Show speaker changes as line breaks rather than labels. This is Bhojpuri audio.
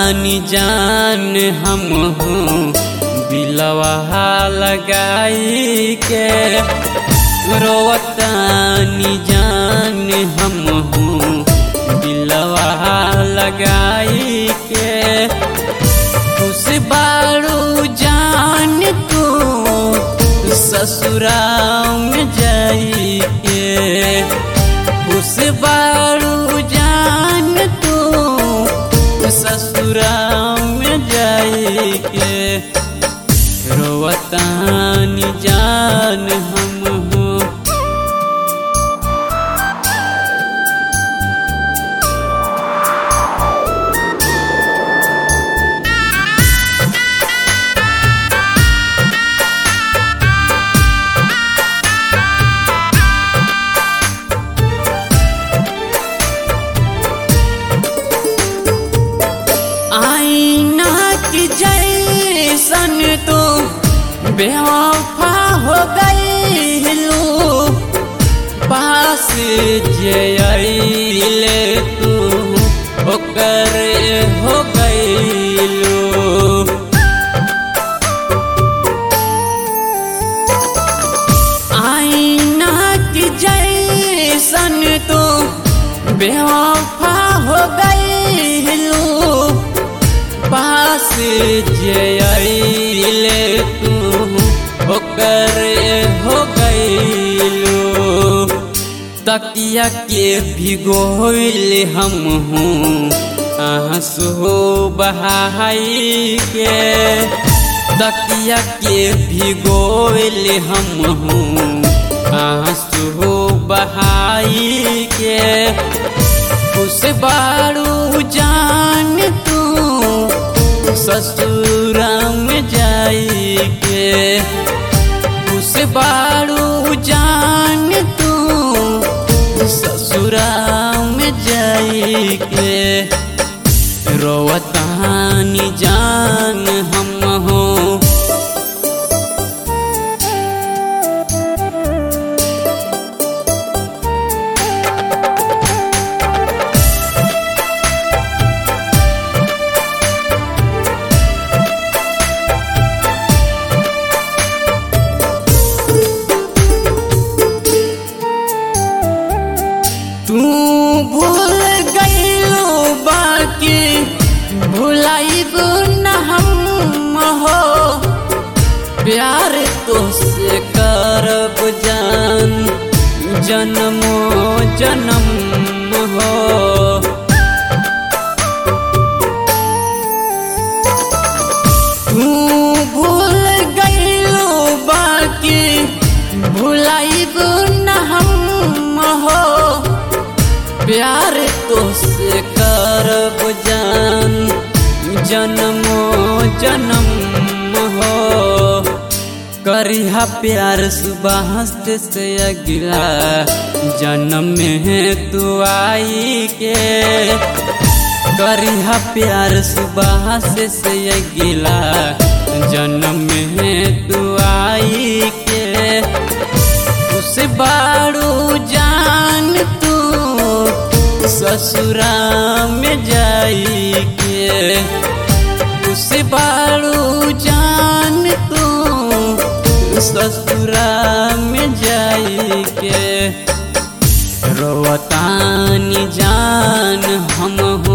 रोवतानी जान हम हूँ दिलवा लगाई के, रोवतानी जान हम हूँ दिलवा लगाई के। खुश बारू जान तू ससुराल में जाई के, खुश बारू जान तू ससुराल में जाई के, रोवतानी जान हम हूँ। जैसन तू बेवफा हो गईलू, पास जे आइले तू ओकर हो गईलू। आईना की जैसन तू बेवफा हो गईलू, पास जे आइले तू ओकर हो गईलू। तकिया के भिगोइले हम हूँ आंसू बहाई के, तकिया के भिगोइले हम हूँ आंसू बहाई के। खुश बारू जान तू ससुराल में जाई के, खुश बारू जान तू ससुराल में जाई के, रोवतानी जान हम हूँ। तू भूल गईलू बाकी भुलाइब न हम हो, प्यार तोसे करब जान जन्मो जन्म हो। तू भूल गईलू बाकी भुलाइब न हम हो, प्यार तोसे करब जान जन्मो जन्म हो। करिहा प्यार सुबह से अगला जन्म में तू आई के, करिहा प्यार सुबह से अगला जन्म में तू आई के। उस बारू जान तू ससुराल में जाई के, उस बारू जान तू ससुराल में जाई के, रोवतानी जान हम हूँ।